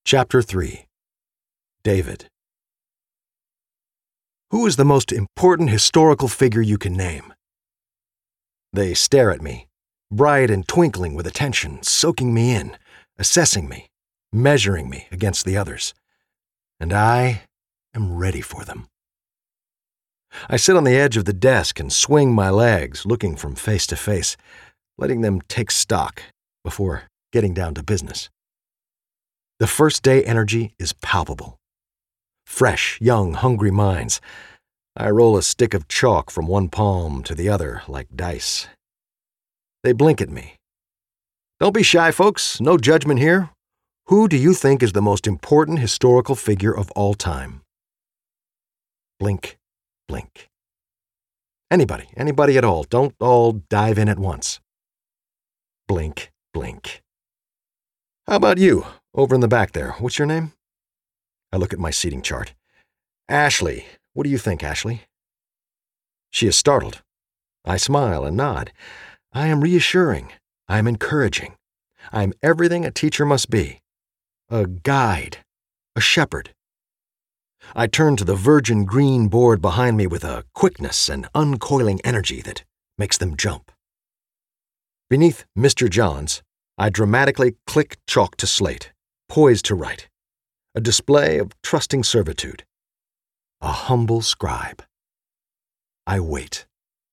Chapter 3. David. Who is the most important historical figure you can name? They stare at me, bright and twinkling with attention, soaking me in, assessing me, measuring me against the others. And I am ready for them. I sit on the edge of the desk and swing my legs, looking from face to face, letting them take stock before getting down to business. The first day energy is palpable. Fresh, young, hungry minds. I roll a stick of chalk from one palm to the other like dice. They blink at me. Don't be shy, folks. No judgment here. Who do you think is the most important historical figure of all time? Blink, blink. Anybody at all. Don't all dive in at once. Blink, blink. How about you, over in the back there? What's your name? I look at my seating chart. Ashley. What do you think, Ashley? She is startled. I smile and nod. I am reassuring. I am encouraging. I am everything a teacher must be. A guide. A shepherd. I turn to the virgin green board behind me with a quickness and uncoiling energy that makes them jump. Beneath Mr. Johns, I dramatically click chalk to slate, poised to write. A display of trusting servitude. A humble scribe. I wait.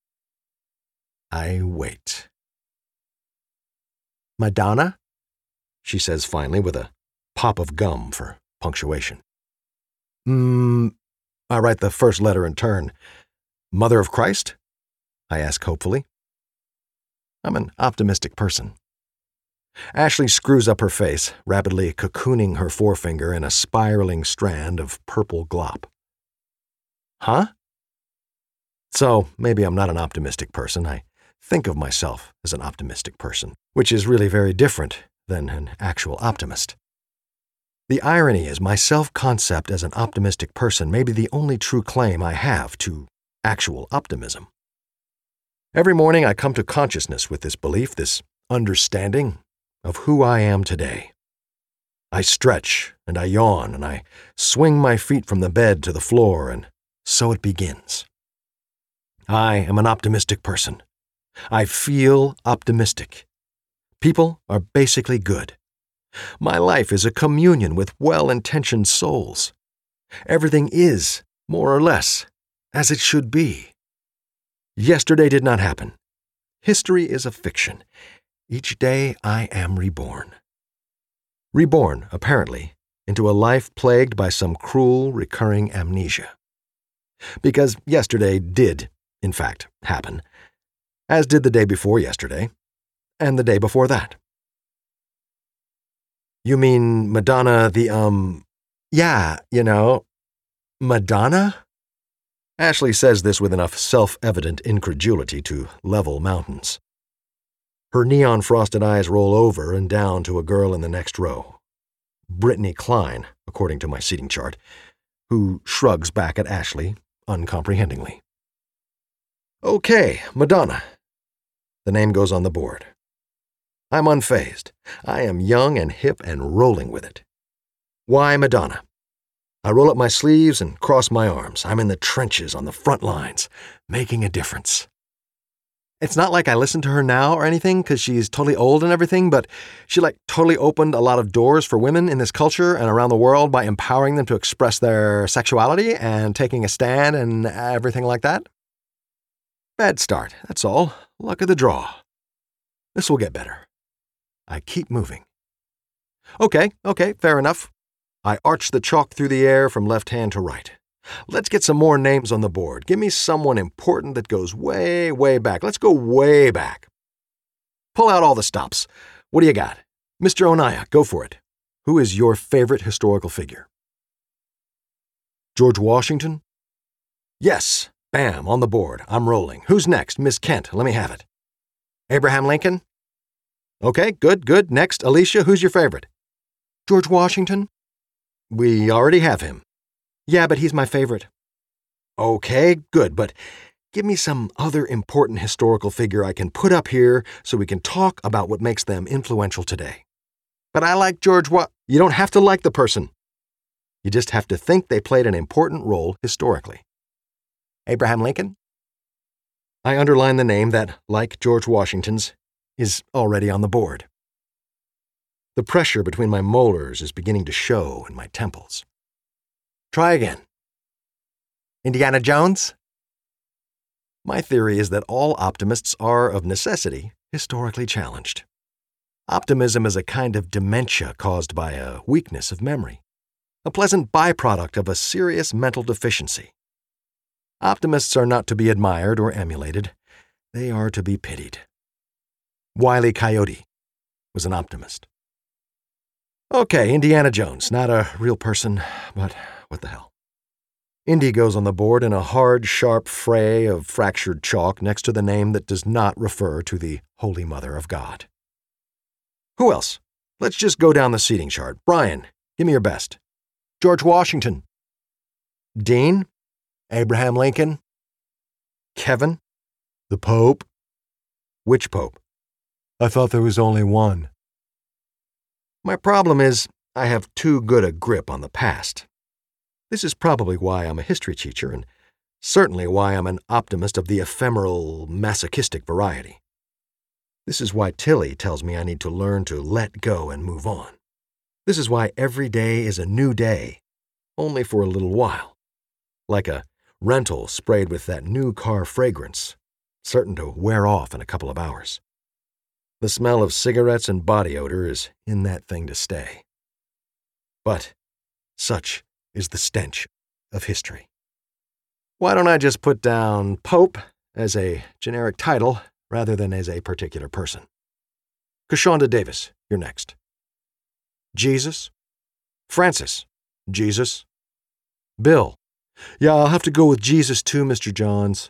I wait. Madonna? She says finally with a pop of gum for punctuation. I write the first letter in turn. Mother of Christ? I ask hopefully. I'm an optimistic person. Ashley screws up her face, rapidly cocooning her forefinger in a spiraling strand of purple glop. Huh? So, maybe I'm not an optimistic person. I think of myself as an optimistic person, which is really very different than an actual optimist. The irony is my self-concept as an optimistic person may be the only true claim I have to actual optimism. Every morning I come to consciousness with this belief, this understanding of who I am today. I stretch and I yawn and I swing my feet from the bed to the floor, and so it begins. I am an optimistic person. I feel optimistic. People are basically good. My life is a communion with well-intentioned souls. Everything is, more or less, as it should be. Yesterday did not happen. History is a fiction. Each day I am reborn. Reborn, apparently, into a life plagued by some cruel, recurring amnesia. Because yesterday did, in fact, happen, as did the day before yesterday, and the day before that. You mean Madonna Yeah, Madonna? Ashley says this with enough self-evident incredulity to level mountains. Her neon-frosted eyes roll over and down to a girl in the next row. Brittany Klein, according to my seating chart, who shrugs back at Ashley uncomprehendingly. Okay, Madonna. The name goes on the board. I'm unfazed. I am young and hip and rolling with it. Why Madonna? I roll up my sleeves and cross my arms. I'm in the trenches on the front lines, making a difference. It's not like I listen to her now or anything because she's totally old and everything, but she totally opened a lot of doors for women in this culture and around the world by empowering them to express their sexuality and taking a stand and everything like that. Bad start, that's all. Luck of the draw. This will get better. I keep moving. Okay, fair enough. I arch the chalk through the air from left hand to right. Let's get some more names on the board. Give me someone important that goes way, way back. Let's go way back. Pull out all the stops. What do you got? Mr. Onaya, go for it. Who is your favorite historical figure? George Washington? Yes. Bam, on the board. I'm rolling. Who's next? Miss Kent, let me have it. Abraham Lincoln? Okay, good. Next, Alicia, who's your favorite? George Washington? We already have him. Yeah, but he's my favorite. Okay, good, but give me some other important historical figure I can put up here so we can talk about what makes them influential today. But I like George You don't have to like the person. You just have to think they played an important role historically. Abraham Lincoln? I underline the name that, like George Washington's, is already on the board. The pressure between my molars is beginning to show in my temples. Try again. Indiana Jones? My theory is that all optimists are, of necessity, historically challenged. Optimism is a kind of dementia caused by a weakness of memory, a pleasant byproduct of a serious mental deficiency. Optimists are not to be admired or emulated. They are to be pitied. Wile E. Coyote was an optimist. Okay, Indiana Jones, not a real person, but what the hell. Indy goes on the board in a hard, sharp fray of fractured chalk next to the name that does not refer to the Holy Mother of God. Who else? Let's just go down the seating chart. Brian, give me your best. George Washington. Dean? Abraham Lincoln? Kevin? The Pope? Which Pope? I thought there was only one. My problem is I have too good a grip on the past. This is probably why I'm a history teacher, and certainly why I'm an optimist of the ephemeral, masochistic variety. This is why Tilly tells me I need to learn to let go and move on. This is why every day is a new day, only for a little while. Like a rental sprayed with that new car fragrance, certain to wear off in a couple of hours. The smell of cigarettes and body odor is in that thing to stay. But such is the stench of history. Why don't I just put down Pope as a generic title rather than as a particular person? Kashonda Davis, you're next. Jesus? Francis? Jesus? Bill? Yeah, I'll have to go with Jesus too, Mr. Johns.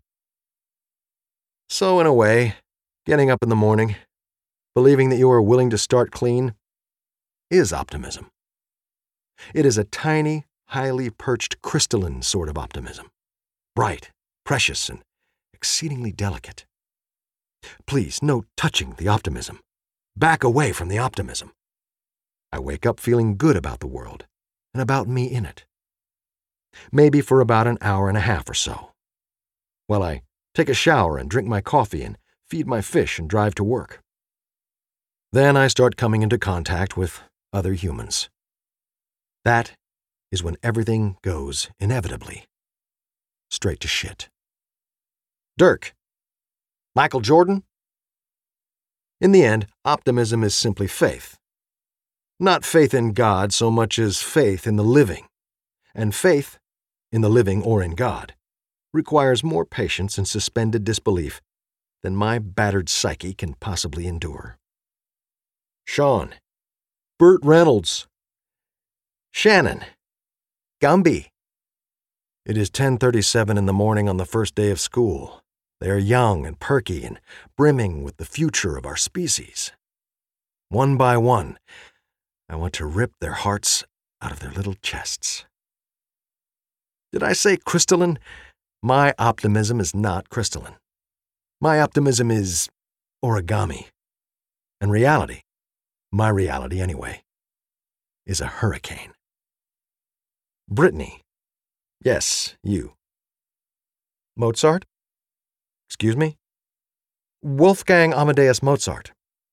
So in a way, getting up in the morning, believing that you are willing to start clean, is optimism. It is a tiny, highly perched, crystalline sort of optimism. Bright, precious, and exceedingly delicate. Please, no touching the optimism. Back away from the optimism. I wake up feeling good about the world and about me in it. Maybe for about an hour and a half or so. While I take a shower and drink my coffee and feed my fish and drive to work. Then I start coming into contact with other humans. That is when everything goes, inevitably, straight to shit. Dirk. Michael Jordan? In the end, optimism is simply faith. Not faith in God so much as faith in the living. And faith, in the living or in God, requires more patience and suspended disbelief than my battered psyche can possibly endure. Sean. Burt Reynolds. Shannon. Gumby. It is 10:37 in the morning on the first day of school. They are young and perky and brimming with the future of our species. One by one, I want to rip their hearts out of their little chests. Did I say crystalline? My optimism is not crystalline. My optimism is origami. And reality, my reality anyway, is a hurricane. Brittany. Yes, you. Mozart? Excuse me? Wolfgang Amadeus Mozart.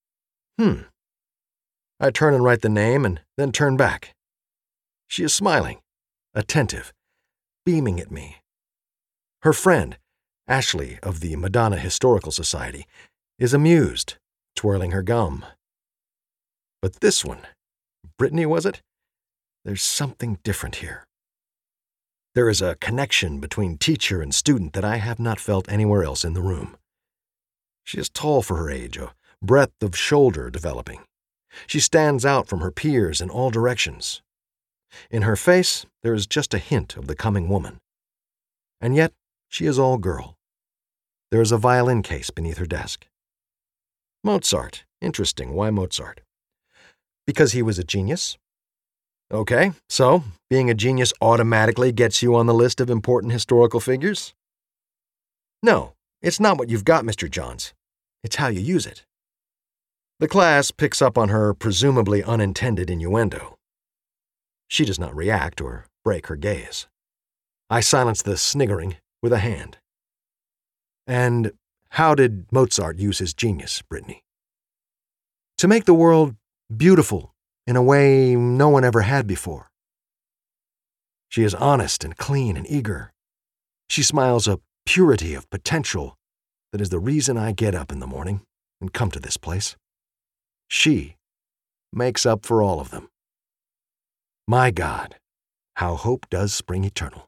I turn and write the name and then turn back. She is smiling, attentive, beaming at me. Her friend, Ashley of the Madonna Historical Society, is amused, twirling her gum. But this one, Brittany was it? There's something different here. There is a connection between teacher and student that I have not felt anywhere else in the room. She is tall for her age, a breadth of shoulder developing. She stands out from her peers in all directions. In her face, there is just a hint of the coming woman. And yet, she is all girl. There is a violin case beneath her desk. Mozart. Interesting. Why Mozart? Because he was a genius? Okay, so being a genius automatically gets you on the list of important historical figures? No, it's not what you've got, Mr. Johns. It's how you use it. The class picks up on her presumably unintended innuendo. She does not react or break her gaze. I silence the sniggering with a hand. And how did Mozart use his genius, Brittany? To make the world beautiful in a way no one ever had before. She is honest and clean and eager. She smiles a purity of potential that is the reason I get up in the morning and come to this place. She makes up for all of them. My God, how hope does spring eternal.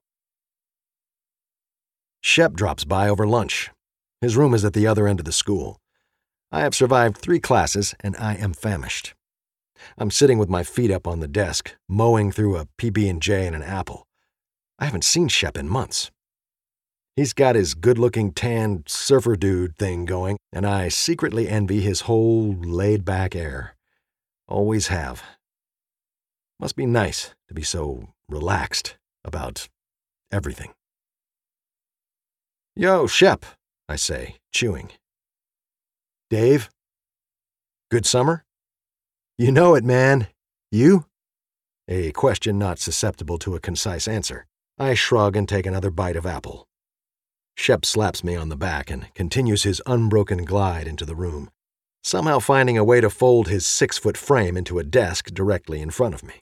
Shep drops by over lunch. His room is at the other end of the school. I have survived 3 classes, and I am famished. I'm sitting with my feet up on the desk, mowing through a PB&J and an apple. I haven't seen Shep in months. He's got his good-looking tan surfer dude thing going, and I secretly envy his whole laid-back air. Always have. Must be nice to be so relaxed about everything. Yo, Shep, I say, chewing. Dave? Good summer? You know it, man. You? A question not susceptible to a concise answer. I shrug and take another bite of apple. Shep slaps me on the back and continues his unbroken glide into the room, somehow finding a way to fold his 6-foot frame into a desk directly in front of me.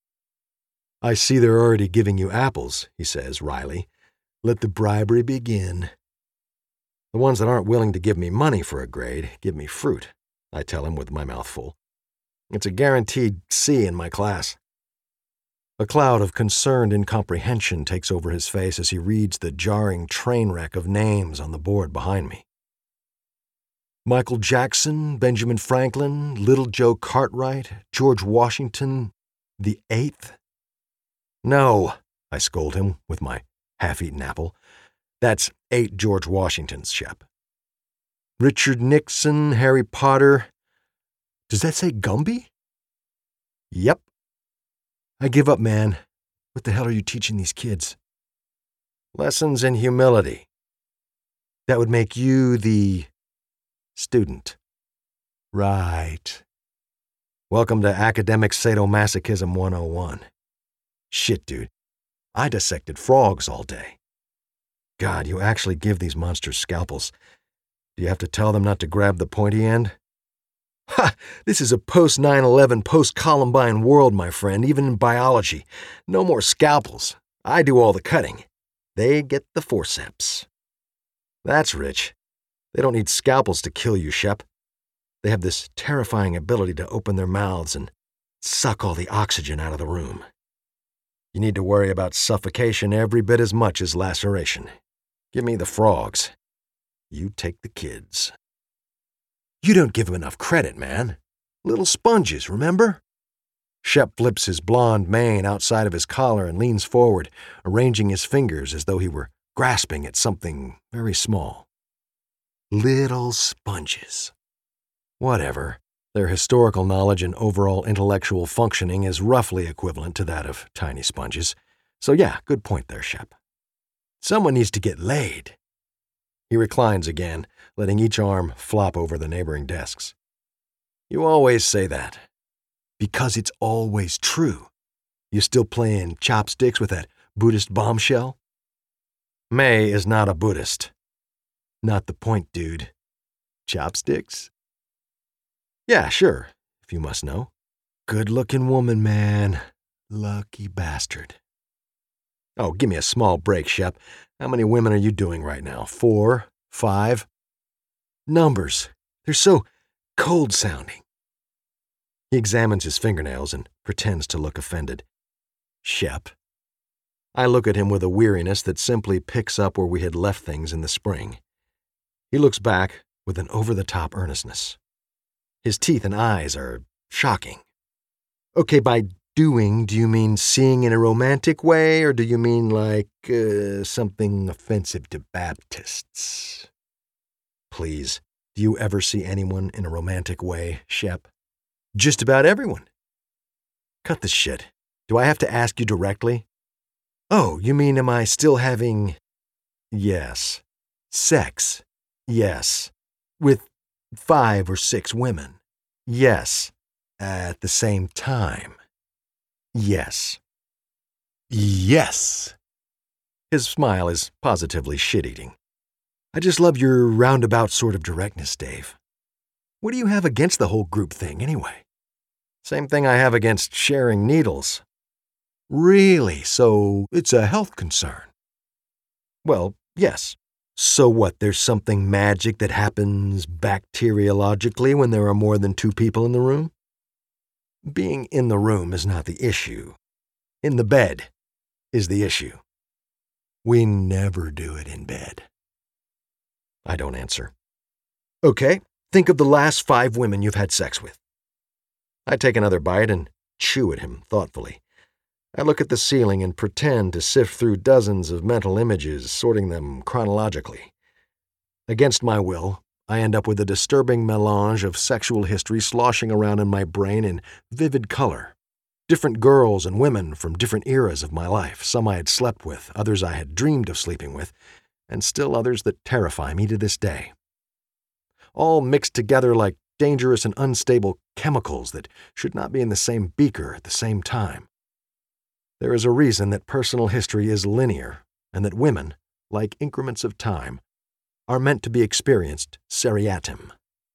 I see they're already giving you apples, he says wryly. Let the bribery begin. The ones that aren't willing to give me money for a grade give me fruit, I tell him with my mouth full. It's a guaranteed C in my class. A cloud of concerned incomprehension takes over his face as he reads the jarring train wreck of names on the board behind me. Michael Jackson, Benjamin Franklin, Little Joe Cartwright, George Washington, the 8th? No, I scold him with my half-eaten apple. That's 8 George Washingtons, Shep. Richard Nixon, Harry Potter. Does that say Gumby? Yep. I give up, man. What the hell are you teaching these kids? Lessons in humility. That would make you the student. Right. Welcome to Academic Sadomasochism 101. Shit, dude. I dissected frogs all day. God, you actually give these monsters scalpels. Do you have to tell them not to grab the pointy end? Ha! This is a post-9/11, post-Columbine world, my friend, even in biology. No more scalpels. I do all the cutting. They get the forceps. That's rich. They don't need scalpels to kill you, Shep. They have this terrifying ability to open their mouths and suck all the oxygen out of the room. You need to worry about suffocation every bit as much as laceration. Give me the frogs. You take the kids. You don't give them enough credit, man. Little sponges, remember? Shep flips his blonde mane outside of his collar and leans forward, arranging his fingers as though he were grasping at something very small. Little sponges. Whatever. Their historical knowledge and overall intellectual functioning is roughly equivalent to that of tiny sponges. So yeah, good point there, Shep. Someone needs to get laid. He reclines again, letting each arm flop over the neighboring desks. You always say that. Because it's always true. You still playing chopsticks with that Buddhist bombshell? May is not a Buddhist. Not the point, dude. Chopsticks? Yeah, sure, if you must know. Good-looking woman, man. Lucky bastard. Oh, give me a small break, Shep. How many women are you doing right now? 4? 5? Numbers. They're so cold-sounding. He examines his fingernails and pretends to look offended. Shep. I look at him with a weariness that simply picks up where we had left things in the spring. He looks back with an over-the-top earnestness. His teeth and eyes are shocking. Okay, by doing, do you mean seeing in a romantic way, or do you mean like something offensive to Baptists? Please, do you ever see anyone in a romantic way, Shep? Just about everyone. Cut the shit. Do I have to ask you directly? Oh, you mean am I still having... Yes. Sex. Yes. With 5 or 6 women. Yes. At the same time. Yes. Yes. His smile is positively shit-eating. I just love your roundabout sort of directness, Dave. What do you have against the whole group thing, anyway? Same thing I have against sharing needles. Really? So it's a health concern? Well, yes. So what, there's something magic that happens bacteriologically when there are more than 2 people in the room? Being in the room is not the issue. In the bed is the issue. We never do it in bed. I don't answer. Okay, think of the last 5 women you've had sex with. I take another bite and chew at him thoughtfully. I look at the ceiling and pretend to sift through dozens of mental images, sorting them chronologically. Against my will, I end up with a disturbing melange of sexual history sloshing around in my brain in vivid color. Different girls and women from different eras of my life, some I had slept with, others I had dreamed of sleeping with, and still others that terrify me to this day. All mixed together like dangerous and unstable chemicals that should not be in the same beaker at the same time. There is a reason that personal history is linear, and that women, like increments of time, are meant to be experienced seriatim.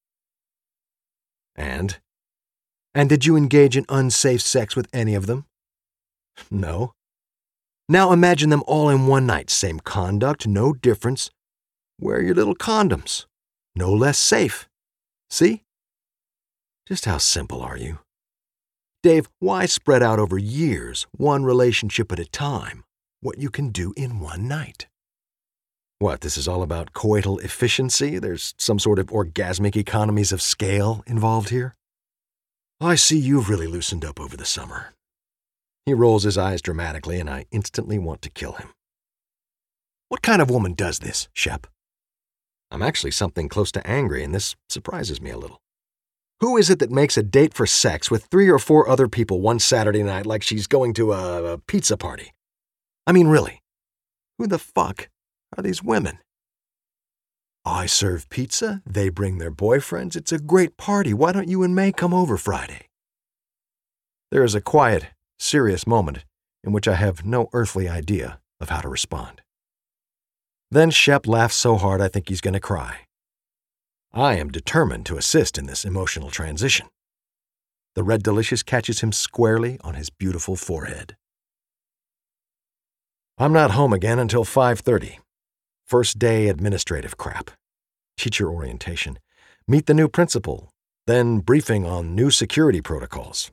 And did you engage in unsafe sex with any of them? No. Now imagine them all in one night, same conduct, no difference. Wear your little condoms. No less safe. See? Just how simple are you? Dave, why spread out over years, one relationship at a time, what you can do in one night? What, this is all about coital efficiency? There's some sort of orgasmic economies of scale involved here? I see you've really loosened up over the summer. He rolls his eyes dramatically, and I instantly want to kill him. What kind of woman does this, Shep? I'm actually something close to angry, and this surprises me a little. Who is it that makes a date for sex with 3 or 4 other people one Saturday night like she's going to a pizza party? I mean, really, who the fuck are these women? I serve pizza, they bring their boyfriends, it's a great party. Why don't you and May come over Friday? There is a quiet, serious moment in which I have no earthly idea of how to respond. Then Shep laughs so hard I think he's going to cry. I am determined to assist in this emotional transition. The Red Delicious catches him squarely on his beautiful forehead. I'm not home again until 5:30. First day administrative crap. Teacher orientation. Meet the new principal. Then briefing on new security protocols.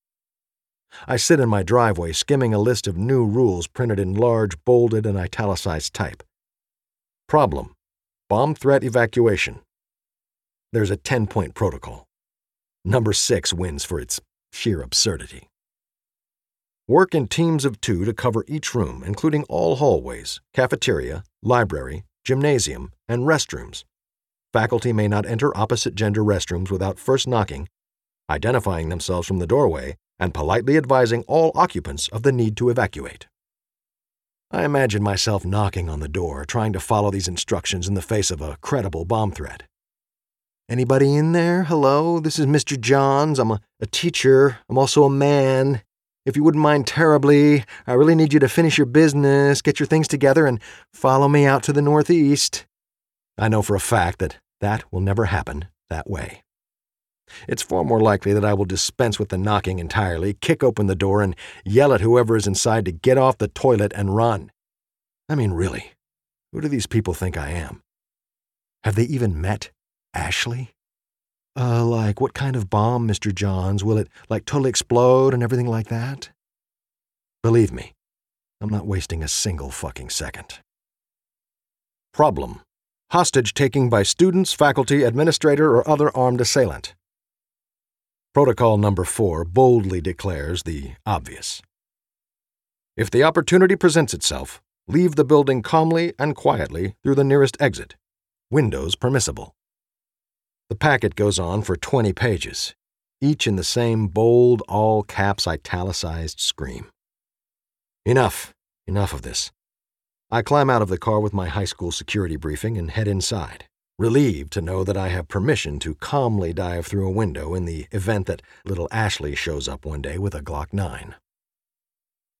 I sit in my driveway skimming a list of new rules printed in large, bolded, and italicized type. Problem: bomb threat evacuation. There's a 10-point protocol. Number 6 wins for its sheer absurdity. Work in teams of 2 to cover each room, including all hallways, cafeteria, library, gymnasium, and restrooms. Faculty may not enter opposite gender restrooms without first knocking, identifying themselves from the doorway, and politely advising all occupants of the need to evacuate. I imagine myself knocking on the door, trying to follow these instructions in the face of a credible bomb threat. Anybody in there? Hello, this is Mr. Johns. I'm a teacher. I'm also a man. If you wouldn't mind terribly, I really need you to finish your business, get your things together, and follow me out to the northeast. I know for a fact that that will never happen that way. It's far more likely that I will dispense with the knocking entirely, kick open the door, and yell at whoever is inside to get off the toilet and run. I mean, really, who do these people think I am? Have they even met Ashley? Like, what kind of bomb, Mr. Johns? Will it, totally explode and everything like that? Believe me, I'm not wasting a single fucking second. Problem: hostage taking by students, faculty, administrator, or other armed assailant. Protocol number 4 boldly declares the obvious. If the opportunity presents itself, leave the building calmly and quietly through the nearest exit. Windows permissible. The packet goes on for 20 pages, each in the same bold, all-caps italicized scream. Enough of this. I climb out of the car with my high school security briefing and head inside, relieved to know that I have permission to calmly dive through a window in the event that little Ashley shows up one day with a Glock 9.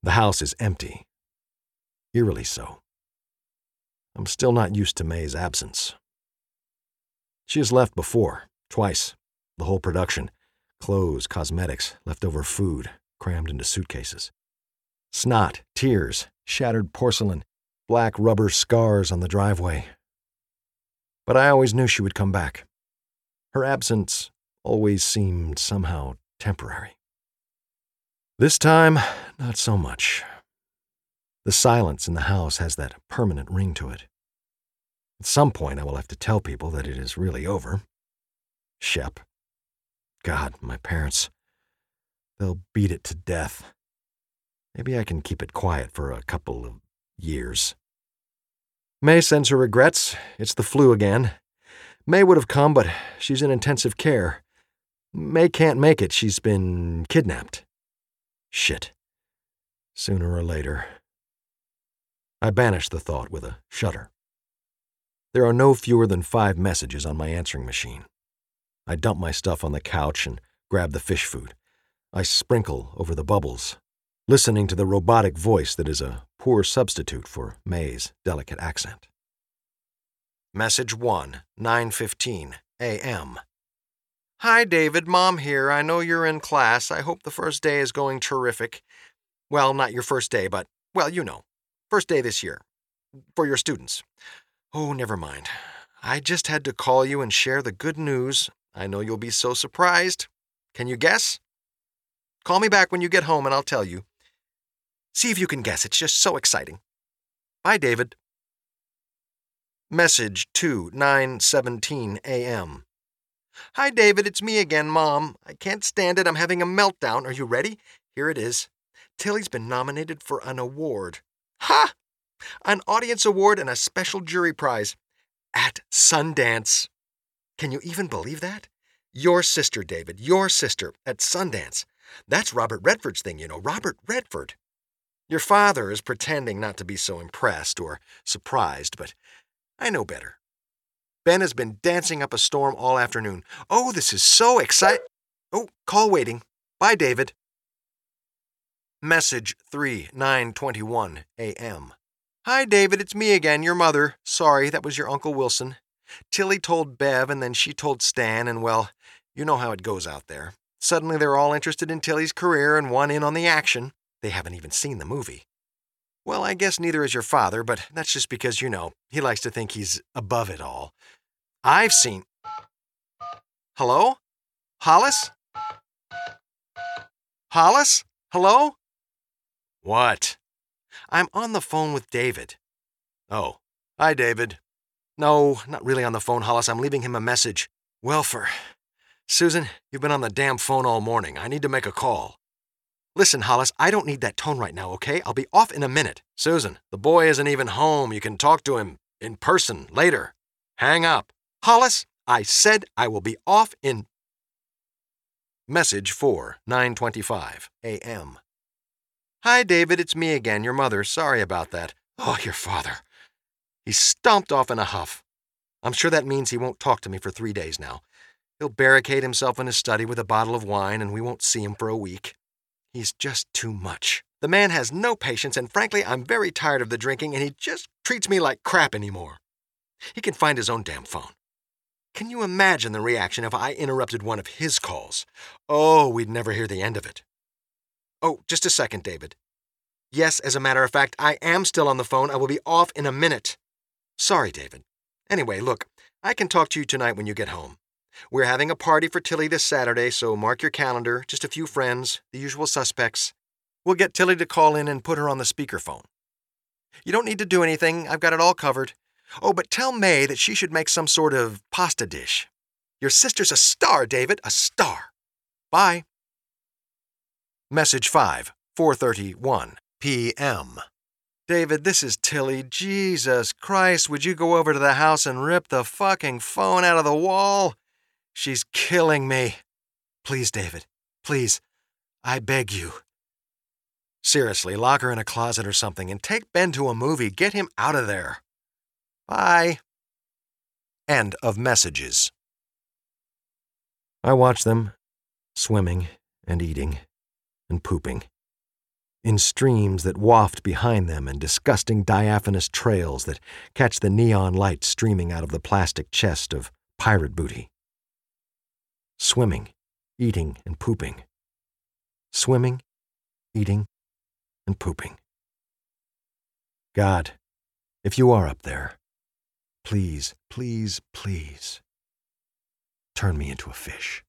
The house is empty. Eerily so. I'm still not used to May's absence. She has left before, twice. The whole production. Clothes, cosmetics, leftover food, crammed into suitcases. Snot, tears, shattered porcelain, black rubber scars on the driveway. But I always knew she would come back. Her absence always seemed somehow temporary. This time, not so much. The silence in the house has that permanent ring to it. At some point, I will have to tell people that it is really over. Shep. God, my parents. They'll beat it to death. Maybe I can keep it quiet for a couple of years. May sends her regrets. It's the flu again. May would have come, but she's in intensive care. May can't make it. She's been kidnapped. Shit. Sooner or later. I banish the thought with a shudder. There are no fewer than 5 messages on my answering machine. I dump my stuff on the couch and grab the fish food. I sprinkle over the bubbles, listening to the robotic voice that is a poor substitute for May's delicate accent. Message 1, 9:15 a.m. Hi, David. Mom here. I know you're in class. I hope the first day is going terrific. Well, not your first day, but, well, you know. First day this year. For your students. Oh, never mind. I just had to call you and share the good news. I know you'll be so surprised. Can you guess? Call me back when you get home and I'll tell you. See if you can guess. It's just so exciting. Bye, David. Message 2, 9:17 a.m. Hi, David. It's me again, Mom. I can't stand it. I'm having a meltdown. Are you ready? Here it is. Tilly's been nominated for an award. Ha! An audience award and a special jury prize. At Sundance. Can you even believe that? Your sister, David. Your sister. At Sundance. That's Robert Redford's thing, you know. Robert Redford. Your father is pretending not to be so impressed or surprised, but I know better. Ben has been dancing up a storm all afternoon. Oh, this is so exciting. Oh, call waiting. Bye, David. Message 3, 9:21 a.m. Hi, David. It's me again, your mother. Sorry, that was your Uncle Wilson. Tilly told Bev, and then she told Stan, and well, you know how it goes out there. Suddenly they're all interested in Tilly's career and one in on the action. They haven't even seen the movie. Well, I guess neither is your father, but that's just because, you know, he likes to think he's above it all. I've seen... Hello? Hollis? Hollis? Hello? What? I'm on the phone with David. Oh. Hi, David. No, not really on the phone, Hollis. I'm leaving him a message. Welfare. Susan, you've been on the damn phone all morning. I need to make a call. Listen, Hollis, I don't need that tone right now, okay? I'll be off in a minute. Susan, the boy isn't even home. You can talk to him in person later. Hang up. Hollis, I said I will be off in... Message 4, 9:25 a.m. Hi, David. It's me again, your mother. Sorry about that. Oh, your father. He stomped off in a huff. I'm sure that means he won't talk to me for 3 days now. He'll barricade himself in his study with a bottle of wine, and we won't see him for a week. He's just too much. The man has no patience, and frankly, I'm very tired of the drinking, and he just treats me like crap anymore. He can find his own damn phone. Can you imagine the reaction if I interrupted one of his calls? Oh, we'd never hear the end of it. Oh, just a second, David. Yes, as a matter of fact, I am still on the phone. I will be off in a minute. Sorry, David. Anyway, look, I can talk to you tonight when you get home. We're having a party for Tilly this Saturday, so mark your calendar. Just a few friends, the usual suspects. We'll get Tilly to call in and put her on the speakerphone. You don't need to do anything. I've got it all covered. Oh, but tell May that she should make some sort of pasta dish. Your sister's a star, David, a star. Bye. Message 5, 4:31 p.m. David, this is Tilly. Jesus Christ, would you go over to the house and rip the fucking phone out of the wall? She's killing me. Please, David. Please. I beg you. Seriously, lock her in a closet or something and take Ben to a movie. Get him out of there. Bye. End of messages. I watch them, swimming and eating and pooping, in streams that waft behind them and disgusting diaphanous trails that catch the neon light streaming out of the plastic chest of pirate booty. Swimming, eating, and pooping. Swimming, eating, and pooping. God, if you are up there, please, please, please, turn me into a fish.